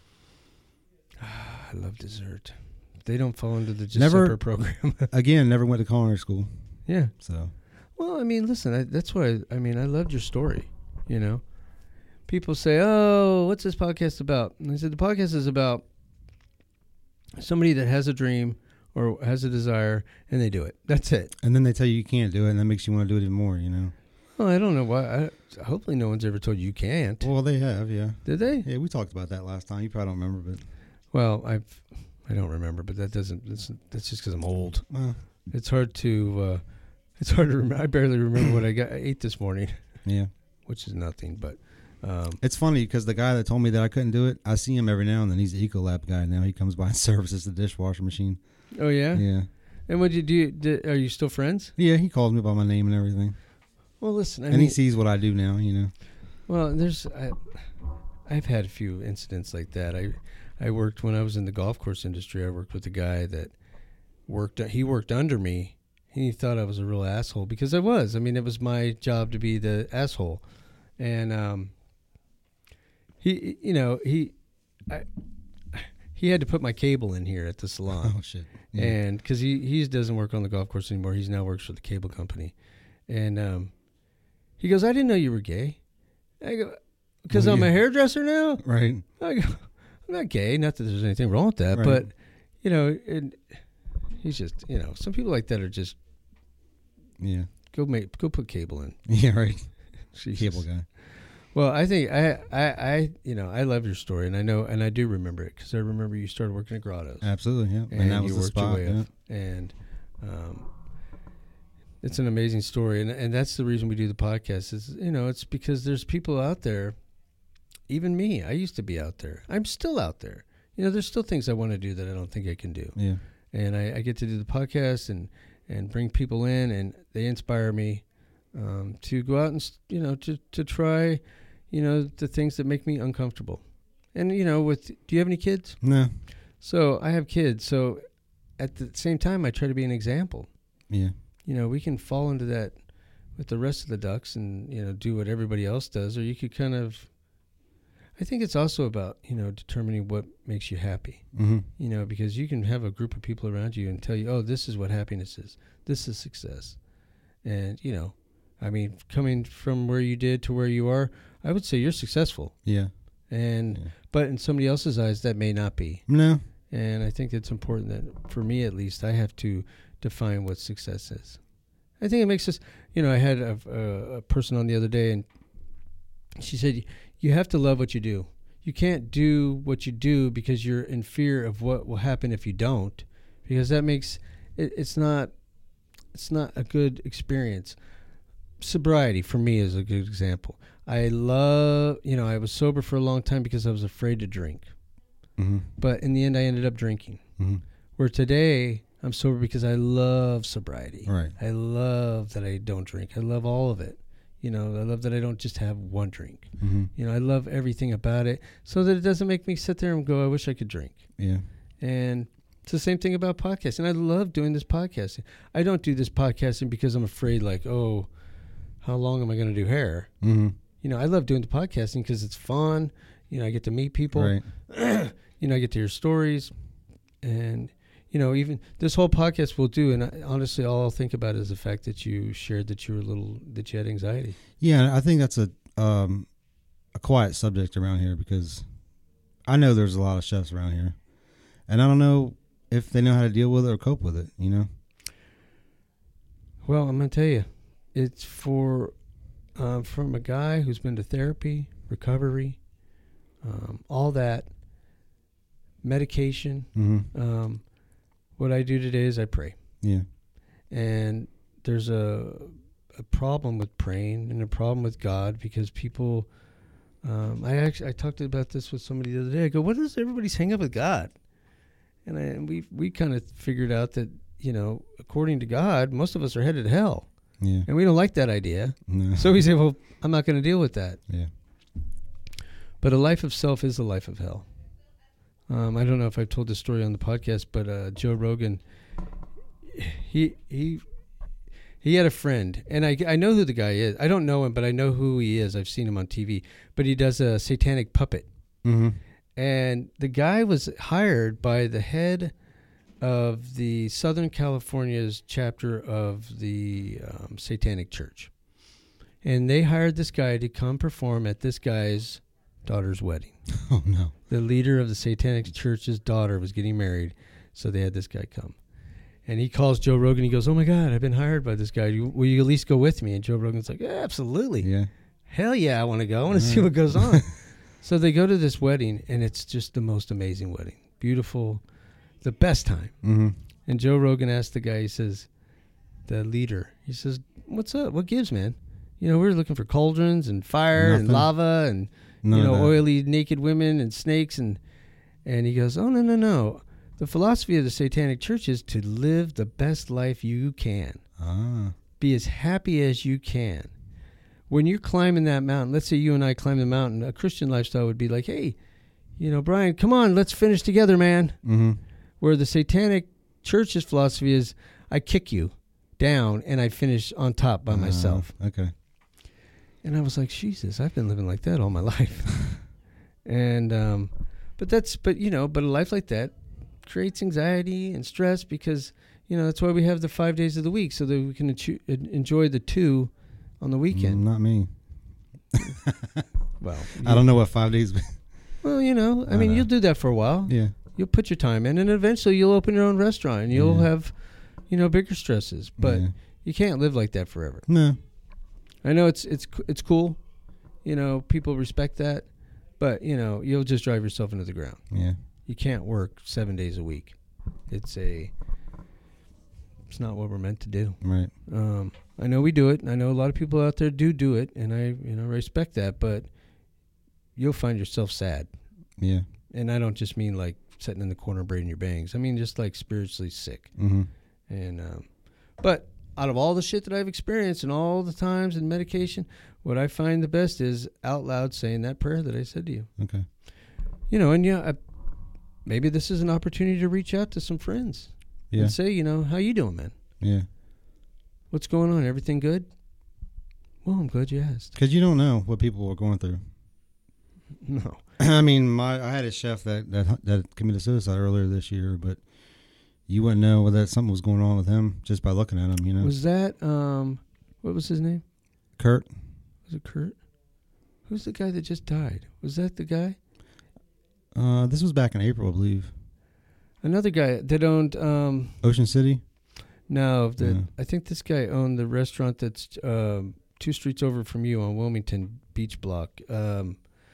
I love dessert. They don't fall into the just Never- supper program. Again, never went to culinary school, Yeah. so Well, I mean, listen, I, that's why, I mean, I loved your story, you know. People say, oh, what's this podcast about? And I said, the podcast is about somebody that has a dream or has a desire, and they do it. That's it. and then they tell you you can't do it, and that makes you want to do it even more. You know. Well, I don't know why. I, hopefully no one's ever told you you can't. Well, they have, yeah. Did they? Yeah, we talked about that last time. You probably don't remember, but Well, I've, I don't remember, but that doesn't, that's, that's just because I'm old. well, It's hard to, uh, it's hard to remember. I barely remember what I got I ate this morning, yeah. which is nothing, but... Um, It's funny because the guy that told me that I couldn't do it, I see him every now and then. He's the Ecolab guy now. He comes by and services the dishwasher machine. oh, yeah? Yeah. And what did you do? Did, are you still friends? Yeah, he calls me by my name and everything. Well, listen, I and mean, he sees what I do now, you know. well, there's, I, I've had a few incidents like that. I, I worked when I was in the golf course industry. I worked with a guy that worked. He worked under me. He thought I was a real asshole because I was. I mean, it was my job to be the asshole, and um, he, you know, he, I, he had to put my cable in here at the salon. Oh, shit. Yeah. And because he he doesn't work on the golf course anymore, he's now works for the cable company, and um, he goes, "I didn't know you were gay." I go, "Because Well, I'm yeah. a hairdresser now." Right. I go, "I'm not gay. Not that there's anything wrong with that, Right. but you know, it, he's just you know, some people like that are just Yeah. go make go put cable in." Yeah, right. Jesus. Cable guy. Well, I think I, I I you know I love your story, and I know and I do remember it because I remember you started working at Grottos. Absolutely, yeah. And, And that you was the worked your spot. way Yeah. up. And Um, it's an amazing story, and and that's the reason we do the podcast. Is you know, it's because there's people out there. Even me, I used to be out there. I'm still out there. You know, there's still things I want to do that I don't think I can do. Yeah. And I, I get to do the podcast and, and bring people in, and they inspire me um, to go out and, you know, to, to try, you know, the things that make me uncomfortable. And, you know, with, do you have any kids? No. So I have kids. So at the same time, I try to be an example. Yeah. You know, we can fall into that with the rest of the ducks and, you know, do what everybody else does, or you could kind of, I think it's also about, you know, determining what makes you happy, Mm-hmm. you know, because you can have a group of people around you and tell you, oh, this is what happiness is. This is success. And, you know, I mean, coming from where you did to where you are, I would say you're successful. Yeah. And, Yeah. but in somebody else's eyes, that may not be. No. And I think it's important that, for me at least, I have to define what success is. I think it makes us, you know, I had a, a, a person on the other day, and she said, you have to love what you do. You can't do what you do because you're in fear of what will happen if you don't, because that makes it, it's not, it's not a good experience. Sobriety for me is a good example. I love, you know, I was sober for a long time because I was afraid to drink, Mm-hmm. but in the end I ended up drinking. Mm-hmm. Where today I'm sober because I love sobriety. Right. I love that I don't drink. I love all of it. You know, I love that I don't just have one drink. Mm-hmm. You know, I love everything about it so that it doesn't make me sit there and go, I wish I could drink. Yeah. And it's the same thing about podcasting. I love doing this podcasting. I don't do this podcasting because I'm afraid, like, oh, how long am I going to do hair? Mm-hmm. You know, I love doing the podcasting because it's fun. You know, I get to meet people. Right. You know, I get to hear stories. And, you know, even this whole podcast will do, and I, honestly, all I'll think about is the fact that you shared that you were a little, that you had anxiety. Yeah, I think that's a um, a quiet subject around here because I know there's a lot of chefs around here, and I don't know if they know how to deal with it or cope with it, you know? Well, I'm going to tell you, it's for, uh, from a guy who's been to therapy, recovery, um, all that, medication. Mm-hmm. Um, what I do today is I pray. Yeah. And there's a a problem with praying and a problem with God because people, um, I actually, I talked about this with somebody the other day. I go, what is everybody's hang up with God? And, I, and we we kind of figured out that, you know, according to God, most of us are headed to hell. Yeah. And we don't like that idea. No. So we say, well, I'm not going to deal with that. Yeah. But a life of self is a life of hell. Um, I don't know if I've told this story on the podcast, but uh, Joe Rogan, he he he had a friend, and I, I know who the guy is. I don't know him, but I know who he is. I've seen him on T V. But he does a satanic puppet. Mm-hmm. And the guy was hired by the head of the Southern California's chapter of the um, Satanic Church. And they hired this guy to come perform at this guy's daughter's wedding. Oh, no. The leader of the Satanic Church's daughter was getting married, so they had this guy come. And he calls Joe Rogan. He goes, oh, my God, I've been hired by this guy. You, will you at least go with me? And Joe Rogan's like, yeah, absolutely. Yeah. Hell yeah, I want to go. I want to see what goes on. So they go to this wedding, and it's just the most amazing wedding. Beautiful, the best time. Mm-hmm. And Joe Rogan asked the guy, he says, the leader, he says, what's up? What gives, man? You know, we were looking for cauldrons and fire Nothing. and lava and, None you know, of that. oily naked women and snakes. And, and he goes, oh, no, no, no. The philosophy of the Satanic Church is to live the best life you can. Ah. Be as happy as you can. When you're climbing that mountain, let's say you and I climb the mountain, a Christian lifestyle would be like, hey, you know, Brian, come on, let's finish together, man. Mm-hmm. Where the Satanic Church's philosophy is, I kick you down and I finish on top by Uh, myself. Okay. And I was like, Jesus, I've been living like that all my life. and, um, but that's, but, you know, but a life like that creates anxiety and stress because, you know, that's why we have the five days of the week so that we can achu- enjoy the two on the weekend. Mm, not me. Well, I don't know what five days. Well, you know, I, I mean, know. you'll do that for a while. Yeah. You'll put your time in, and eventually you'll open your own restaurant, and you'll Yeah. have, you know, bigger stresses. But Yeah. you can't live like that forever. No. I know it's it's it's cool, you know, people respect that, but you know, you'll just drive yourself into the ground. Yeah. You can't work seven days a week. It's a It's not what we're meant to do. Right. Um, I know we do it. And I know a lot of people out there do do it, and I, you know, respect that. But you'll find yourself sad. Yeah. And I don't just mean like sitting in the corner braiding your bangs. I mean just like spiritually sick. Mm-hmm. And um, but out of all the shit that I've experienced and all the times and medication, what I find the best is out loud saying that prayer that I said to you. Okay. You know, and yeah, I, maybe this is an opportunity to reach out to some friends Yeah. and say, you know, how you doing, man? Yeah. What's going on? Everything good? Well, I'm glad you asked. Because you don't know what people are going through. No. I mean, my I had a chef that, that that committed suicide earlier this year, but you wouldn't know whether something was going on with him just by looking at him, you know. Was that, um, what was his name? Kurt? Was it Kurt? Who's the guy that just died? Was that the guy? Uh, this was back in April, I believe. Another guy that owned, um, Ocean City? no, the, Yeah. I think this guy owned the restaurant that's um, two streets over from you on Wilmington Beach Block. Um,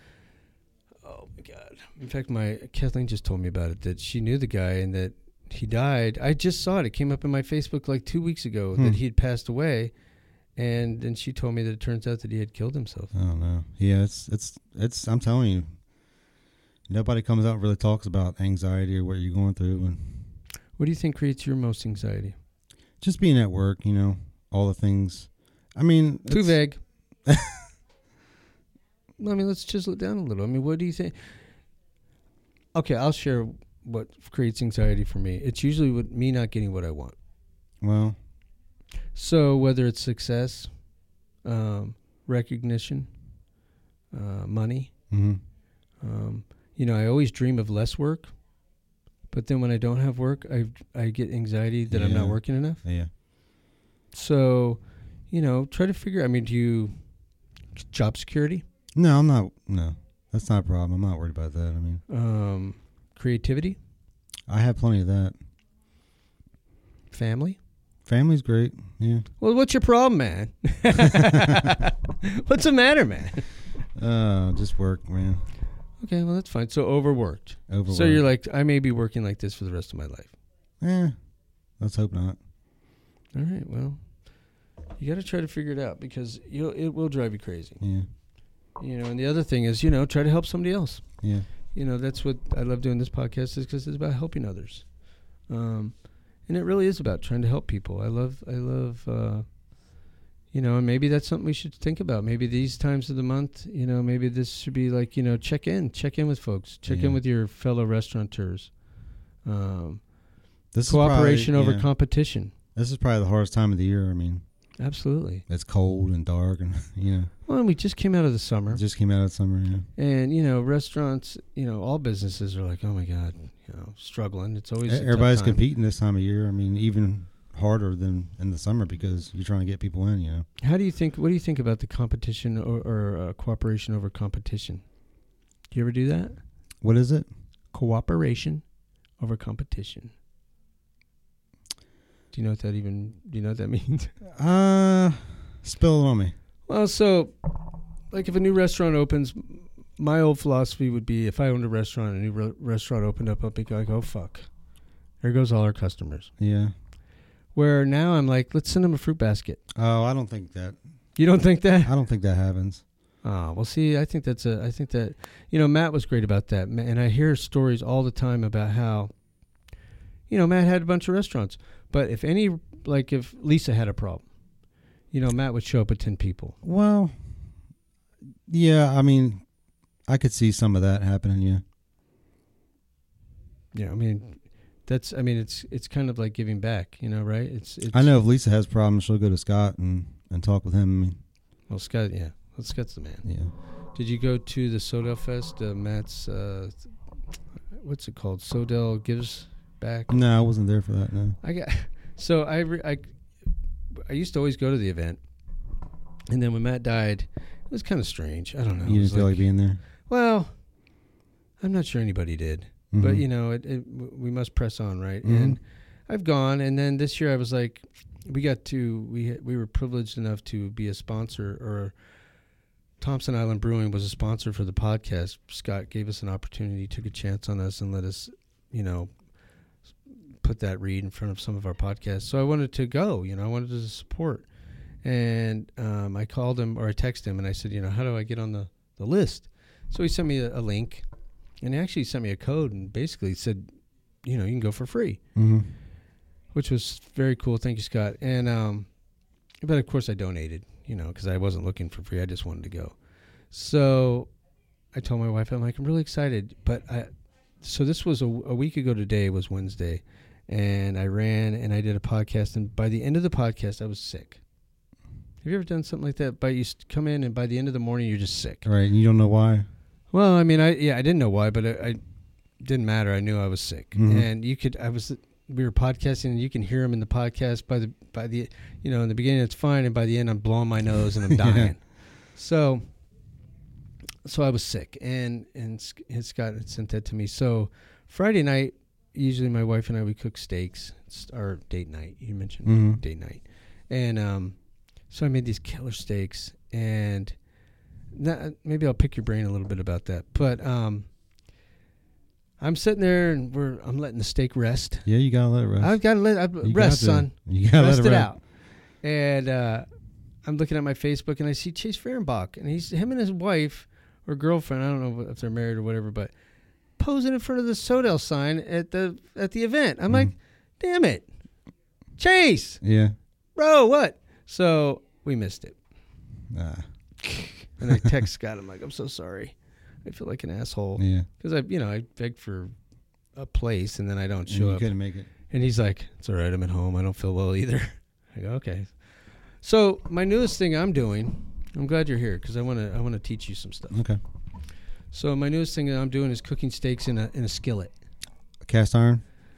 oh, my God. In fact, my Kathleen just told me about it, that she knew the guy and that he died. I just saw it. It came up in my Facebook like two weeks ago Hmm. that he had passed away. And then she told me that it turns out that he had killed himself. I don't know. Yeah, it's, it's, it's, I'm telling you, nobody comes out and really talks about anxiety or what you're going through. And What do you think creates your most anxiety? just being at work, you know, all the things. I mean, Too it's- vague. I mean, let's chisel it down a little. I mean, what do you think? Okay, I'll share what creates anxiety for me. It's usually with me not getting what I want. Well, So whether it's success, um, recognition, uh, money, mm-hmm. um, you know, I always dream of less work. But then when I don't have work, I I get anxiety that I'm not Yeah. working enough. Yeah. So, you know, try to figure. I mean, do you job security, No, I'm not. No, that's not a problem. I'm not worried about that. I mean, um, creativity, I have plenty of that. family? Family's great. Yeah. Well, what's your problem, man? What's the matter, man? Uh, just work, man. Okay, well, that's fine. So overworked. Overwork. So you're like, I may be working like this for the rest of my life. Eh, let's hope not. All right, well, you got to try to figure it out because you'll, it will drive you crazy. Yeah. You know, and the other thing is, you know, try to help somebody else. Yeah. You know, that's what I love doing this podcast is because it's about helping others. Um, and it really is about trying to help people. I love, I love, uh, you know, and maybe that's something we should think about. Maybe these times of the month, you know, maybe this should be like, you know, check in, check in with folks, check Yeah. in with your fellow restaurateurs. Um, This cooperation is probably, over yeah, competition. This is probably the hardest time of the year. I mean, Absolutely. it's cold and dark, and you know, Well, and we just came out of the summer. it just came out of summer. Yeah. And, you know, restaurants, you know, all businesses are like, oh, my God, you know, struggling. It's always a tough Everybody's time. competing this time of year. I mean, even harder than in the summer because you're trying to get people in. You know. How do you think, what do you think about the competition or, or uh, cooperation over competition? Do you ever do that? What is it? Cooperation over competition. Do you know what that even, do you know what that means? Uh, spill it on me. Well, so, like if a new restaurant opens, my old philosophy would be if I owned a restaurant, a new re- restaurant opened up, I'd be like, oh, fuck. There goes all our customers. Yeah. Where now I'm like, let's send them a fruit basket. Oh, I don't think that. You don't think that? I don't think that happens. Oh, well, see, I think that's a, I think that, you know, Matt was great about that. Ma- And I hear stories all the time about how, you know, Matt had a bunch of restaurants. But if any, like if Lisa had a problem, you know, Matt would show up with ten people. Well, yeah. I mean, I could see some of that happening. Yeah. Yeah, I mean, that's, I mean, it's it's kind of like giving back, you know, right? It's, it's I know if Lisa has problems, she'll go to Scott and, and talk with him. I mean, Well, Scott, yeah, well, Scott's the man. yeah. Did you go to the Sodell Fest? Uh, Matt's, uh, what's it called? Sodell Gives Back. No, I wasn't there for that. No. I got so I, re, I I used to always go to the event, and then when Matt died, it was kind of strange. I don't know. You It was didn't feel like being there. well, I'm not sure anybody did, Mhm. but you know, it, it, w- we must press on, right? Mhm. And I've gone, and then this year I was like, we got to we had- we were privileged enough to be a sponsor, or Thompson Island Brewing was a sponsor for the podcast. Scott gave us an opportunity, took a chance on us, and let us, you know, put that read in front of some of our podcasts. So I wanted to go, you know, I wanted to support. And um, I called him or I texted him and I said, you know, how do I get on the, the list? So he sent me a, a link and he actually sent me a code and basically said, you know, you can go for free, mm-hmm. which was very cool. Thank you, Scott. And, um, but of course I donated, you know, because I wasn't looking for free. I just wanted to go. So I told my wife, I'm like, I'm really excited. But I, so this was a, a week ago today, was Wednesday. And I ran and I did a podcast. And by the end of the podcast, I was sick. Have you ever done something like that? By you come in and by the end of the morning, you're just sick. Right. And you don't know why? Well, I mean, I yeah, I didn't know why, but I, I didn't matter. I knew I was sick. Mm-hmm. And you could, I was, we were podcasting and you can hear him in the podcast by the, by the, you know, in the beginning it's fine. And by the end I'm blowing my nose and I'm dying. yeah. So, so I was sick and, and Scott had sent that to me. So Friday night, usually my wife and I, we cook steaks. It's our date night. You mentioned mm-hmm. date night. And, um, so I made these killer steaks, and that, maybe I'll pick your brain a little bit about that. But um, I'm sitting there, and we're I'm letting the steak rest. Yeah, you gotta let it rest. I've got to let it you rest, to, son. You gotta rest let it, it rest. out. And uh, I'm looking at my Facebook, and I see Chase Fehrenbach, and he's him and his wife or girlfriend. I don't know if they're married or whatever, but posing in front of the Sodell sign at the at the event. I'm mm. like, damn it, Chase. Yeah, bro, what? So we missed it. Nah. And I text Scott. I'm like, I'm so sorry. I feel like an asshole. Yeah. Because I, you know, I begged for a place and then I don't and show you up. couldn't make it. And he's like, it's all right. I'm at home. I don't feel well either. I go, okay. So my newest thing I'm doing, I'm glad you're here because I want to I want to teach you some stuff. Okay. So my newest thing that I'm doing is cooking steaks in a in a skillet. A cast iron?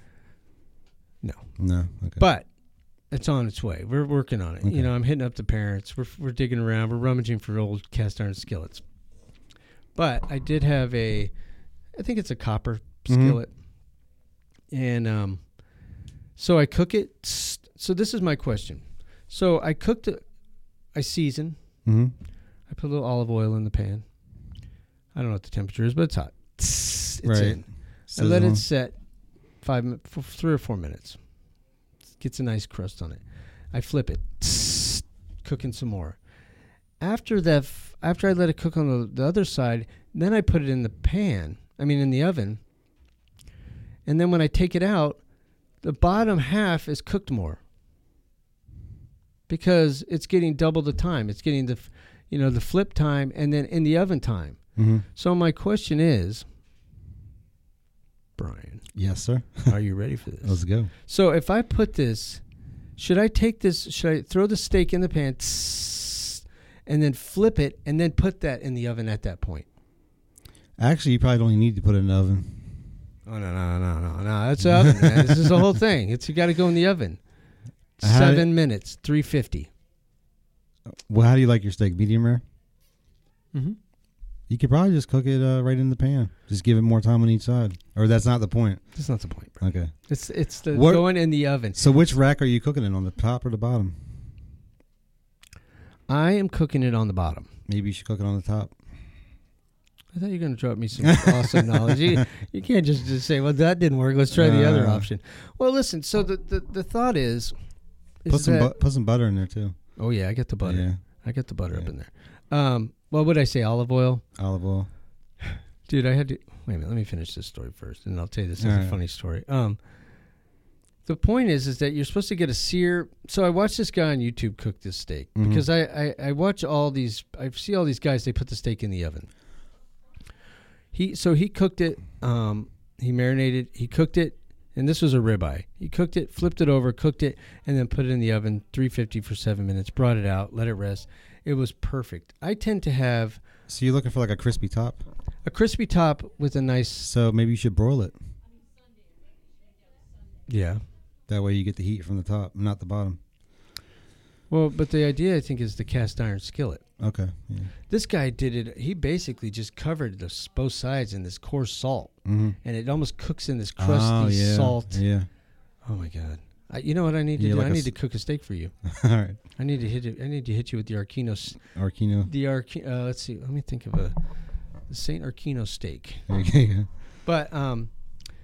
No. No. Okay. But it's on its way. We're working on it. Okay. You know, I'm hitting up the parents. We're we're digging around. We're rummaging for old cast iron skillets. But I did have a, I think it's a copper mm-hmm. skillet, and um, so I cook it. So this is my question. So I cooked it. I season. Mm-hmm. I put a little olive oil in the pan. I don't know what the temperature is, but it's hot. It's right. in. I let it set five, for three or four minutes. Gets a nice crust on it. I flip it, tss, cooking some more. After that, f- after I let it cook on the, the other side, then I put it in the pan. I mean, in the oven. And then when I take it out, the bottom half is cooked more because it's getting double the time. It's getting the, f- you know, the flip time and then in the oven time. Mm-hmm. So my question is, Brian. Yes, sir. Are you ready for this? Let's go. So if I put this, should I take this, should I throw the steak in the pan tss, and then flip it and then put that in the oven at that point? Actually, you probably don't even need to put it in the oven. Oh, no, no, no, no, no. That's the oven, man. This is the whole thing. It's you got to go in the oven. How Seven do, minutes, three fifty. Well, how do you like your steak? Medium rare? Mm-hmm. You could probably just cook it uh, right in the pan. Just give it more time on each side. Or that's not the point. That's not the point, bro. Okay. It's it's the what, going in the oven. So which rack are you cooking it on, the top or the bottom? I am cooking it on the bottom. Maybe you should cook it on the top. I thought you were going to drop me some awesome knowledge. You, you can't just, just say, well, that didn't work. Let's try uh, the other option. Well, listen, so the, the, the thought is... is put, some that, bu- put some butter in there, too. Oh, yeah, I get the butter. Yeah. I get the butter yeah. up in there. Um, what would I say, olive oil? Olive oil. Dude, I had to... Wait a minute, let me finish this story first, and I'll tell you this is All a right. funny story. Um, the point is, is that you're supposed to get a sear... So I watched this guy on YouTube cook this steak, mm-hmm. because I, I, I watch all these... I see all these guys, they put the steak in the oven. He So he cooked it, um, he marinated, he cooked it, and this was a ribeye. He cooked it, flipped it over, cooked it, and then put it in the oven, three fifty for seven minutes, brought it out, let it rest. It was perfect. I tend to have... So you're looking for like a crispy top? A crispy top with a nice... So maybe you should broil it. Yeah. That way you get the heat from the top, not the bottom. Well, but the idea, I think, is the cast iron skillet. Okay. Yeah. This guy did it. He basically just covered the, both sides in this coarse salt, mm-hmm. and it almost cooks in this crusty oh, yeah. salt. Yeah. Oh my God! I, you know what I need to yeah, do? like I need s- to cook a steak for you. All right. I need to hit it. I need to hit you with the Arquino. Arquino. The Arquino. Uh, let's see. Let me think of a the Saint Arquino steak. There you go. But um,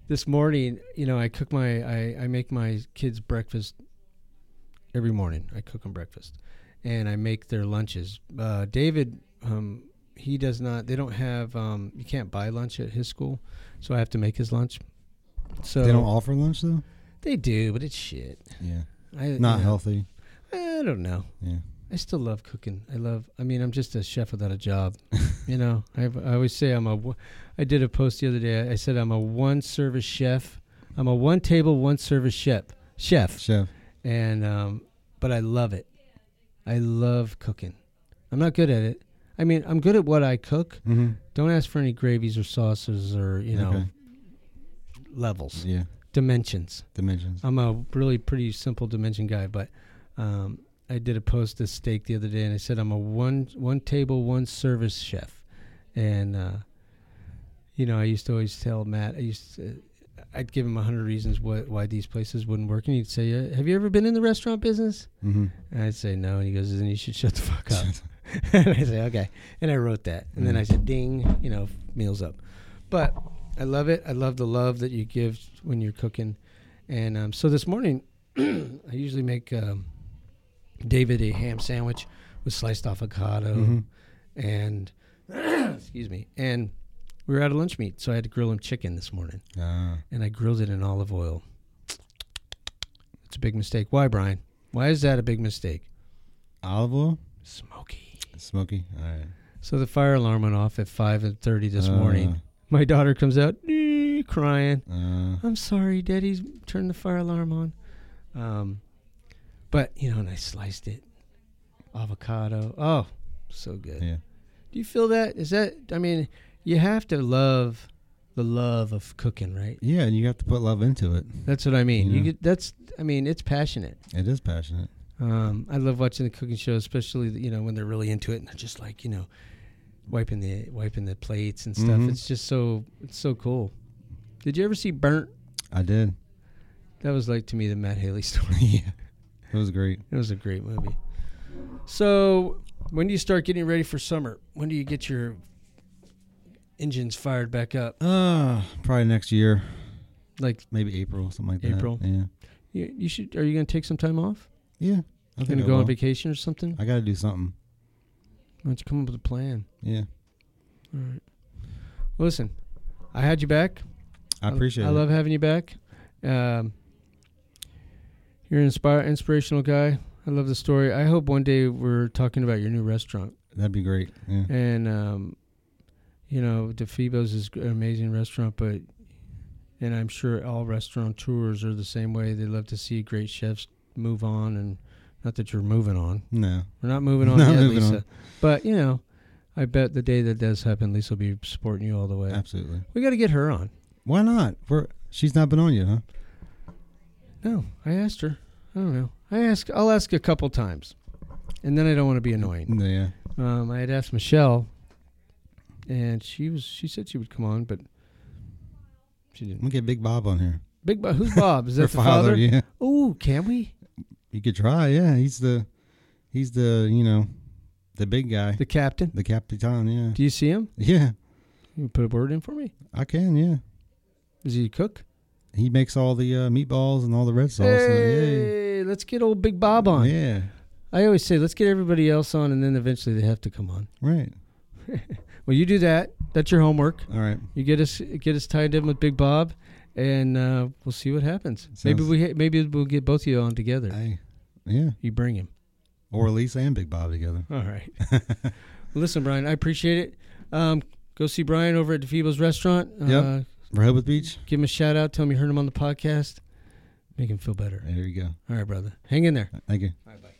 this morning, you know, I cook my, I, I make my kids breakfast every morning. I cook them breakfast, and I make their lunches. Uh, David, um, he does not. They don't have. Um, you can't buy lunch at his school, so I have to make his lunch. So They don't offer lunch though. They do, but it's shit. Yeah, I, not you know, healthy. I don't know. Yeah. I still love cooking. I love. I mean, I'm just a chef without a job. You know, I've, I always say I'm a. I did a post the other day. I said I'm a one service chef. I'm a one table, one service chef. Chef. Chef. And um, but I love it. I love cooking. I'm not good at it. I mean, I'm good at what I cook. Mm-hmm. Don't ask for any gravies or sauces or you know Okay. levels. Yeah. Dimensions. Dimensions. I'm a really pretty simple dimension guy, but um, I did a post of steak the other day, and I said I'm a one one table, one service chef, and uh, you know I used to always tell Matt, I used to, I'd give him a hundred reasons wh- why these places wouldn't work, and he'd say, uh, "Have you ever been in the restaurant business?" Mm-hmm. And I'd say no, and he goes, "Then you should shut the fuck up." And I say, "Okay," and I wrote that, and then I said, "Ding," you know, meals up, but. I love it. I love the love that you give when you're cooking. And um, so this morning, I usually make um, David a ham sandwich with sliced avocado Mm-hmm. and, excuse me, and we were out of lunch meat, so I had to grill him chicken this morning. Ah. And I grilled it in olive oil. It's a big mistake. Why, Brian? Why is that a big mistake? Olive oil. Smoky. Smoky. All right. So the fire alarm went off at five thirty this Uh, morning. My daughter comes out "Nee," crying. Uh, I'm sorry, Daddy's turned the fire alarm on. Um, but, you know, and I sliced it. Avocado. Oh, so good. yeah. Do you feel that? Is that, I mean, you have to love the love of cooking, right? Yeah, and you have to put love into it. That's what I mean. Yeah. You get, that's, I mean, it's passionate. It is passionate. Um, I love watching the cooking show, especially, you know, when they're really into it and they're just like, you know, wiping the wiping the plates and stuff. Mhm. It's just so, it's so cool. Did you ever see Burnt? I did. That was like, to me, the Matt Haley story. Yeah. It was great. It was a great movie. So, when do you start getting ready for summer? When do you get your engines fired back up? Uh, probably next year. Like Maybe April, something like April? that. Yeah. you, you should. Are you going to take some time off? Yeah. I You think going to I go on will. vacation or something? I got to do something. Why don't you come up with a plan? Yeah. All right. Well, listen, I had you back. I appreciate I it. love having you back. Um, you're an inspire, inspirational guy. I love the story. I hope one day we're talking about your new restaurant. That'd be great. Yeah. And, um, you know, DeFebo's is an amazing restaurant, but, and I'm sure all restaurateurs are the same way. They love to see great chefs move on, and not that you're moving on. No. We're not moving on Not yet, moving Lisa. on. But, you know, I bet the day that does happen, Lisa will be supporting you all the way. Absolutely. We got to get her on. Why not? We're, she's not been on yet, huh? No, I asked her. I don't know. I ask. I'll ask a couple times, and then I don't want to be annoying. Yeah. Um, I had asked Michelle, and she was. She said she would come on, but she I'm didn't. gonna get Big Bob on here. Big Bob. Who's Bob? Is Her that the father? Yeah. Oh, can we? You could try. Yeah. He's the, he's the you know, the big guy, The captain. the Capitan. Yeah. Do you see him? Yeah. You put a word in for me. I can. Yeah. Does he cook? He makes all the uh, meatballs and all the red sauce. so, Hey, let's get old Big Bob on. yeah. I always say let's get everybody else on, and then eventually they have to come on. Right. Well, you do that. That's your homework. All right. You get us get us tied in with Big Bob, and uh, we'll see what happens. Sounds- maybe we ha- maybe we'll get both of you on together. I, yeah. You bring him. Or Lisa and Big Bob together. All right. Listen, Brian, I appreciate it. Um, go see Brian over at DeFebo's restaurant. Yep. Uh, Rehoboth Beach. give him a shout out. Tell him you heard him on the podcast. Make him feel better. There you go. All right, brother. Hang in there. Thank you. All right, bye.